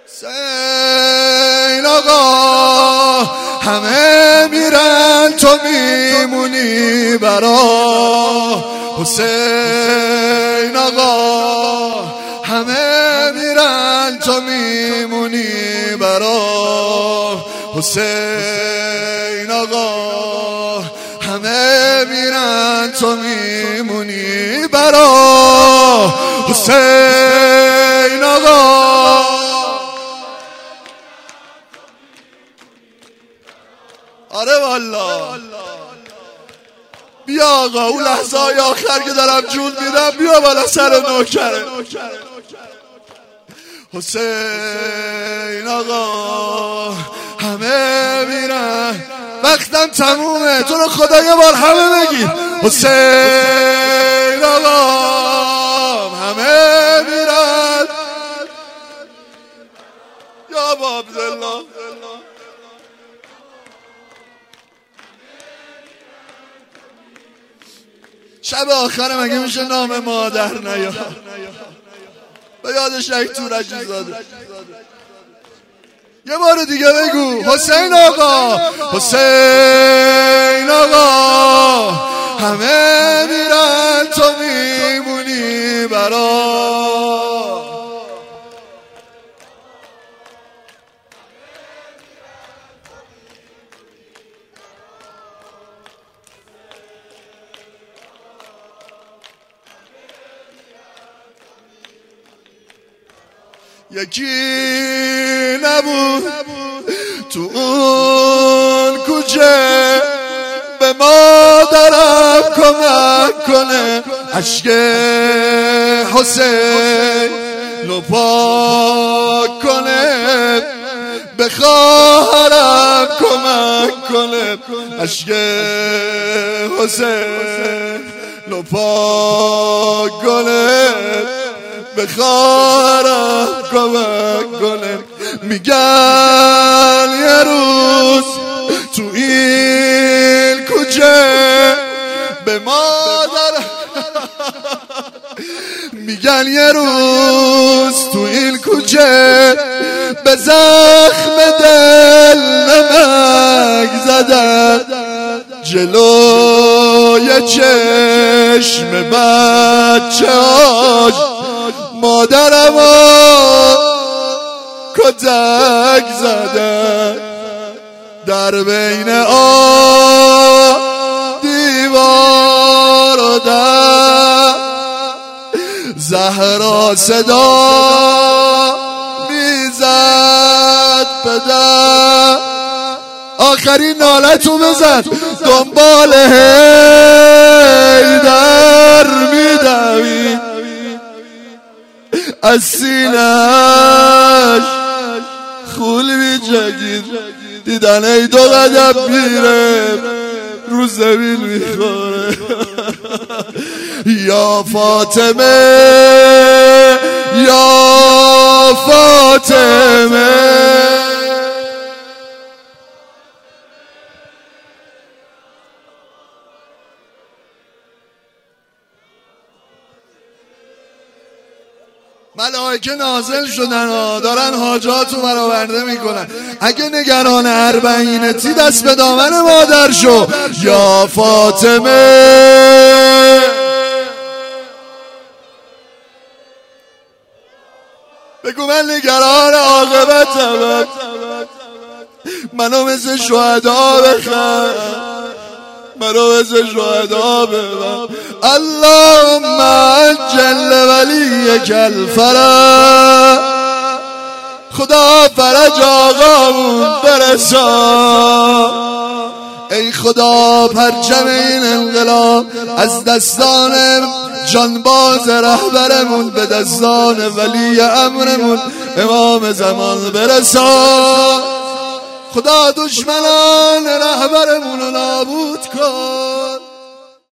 حسین آقا همه میرن تو میمونی برا. حسین آقا همه میرن تو میمونی برا. حسین آقا همه میرن تو میمونی برا. حسین آقا آره والا بیا آقا اون لحظه های آخر که دارم جون میدم بیا بالا سر نوکره. حسین آقا همه میرن وقتم تمومه تو رو خدا یه بار همه بگی. حسین آقا همه میرن یا با عبدالله. شب آخر مگه میشه نام مادر نیاد به یاد شهید تورجی زاده. یه بار دیگه بگو حسین آقا. حسین آقا همه میرن تو میمونی برا. یکی نبود تو اون کوچه به مادرم کمک کنه اشک حسین رو پاک کنه به خواهرم کمک کنه اشک حسین رو پاک کنه به خواهرم کمک کنه. میگن یه روز تو این کوچه به مادر میگن یه روز تو این کوچه به زخم دل نمک زدن جلوی چشم بچه‌هاش مادرمو کتک زدن در بین دیوار و در زهرا صدا میزد پدر. آخرین نالتو بزن دنبال حیدر میدوید از سینه‌اش خول میجگید دیدن ای دو قدم میره رو زمین میخوره. یا فاطمه یا فاطمه ملائکه نازل شدن ها دارن حاجاتو برآورده میکنن. اگه نگران اربعینتی دست به دامن مادر شو. یا فاطمه بگو من نگران عاقبتم منو مثل شهدا بخواه منو مثل شهدا ببر. اللهم عجل ولیک الفرج خدا فرج آقامون برسان. ای خدا پرچم این انقلاب از دستان جانباز رهبرمون به دستان ولی امرمون امام زمان برسان. خدا دشمنان رهبرمون رو نابود کن.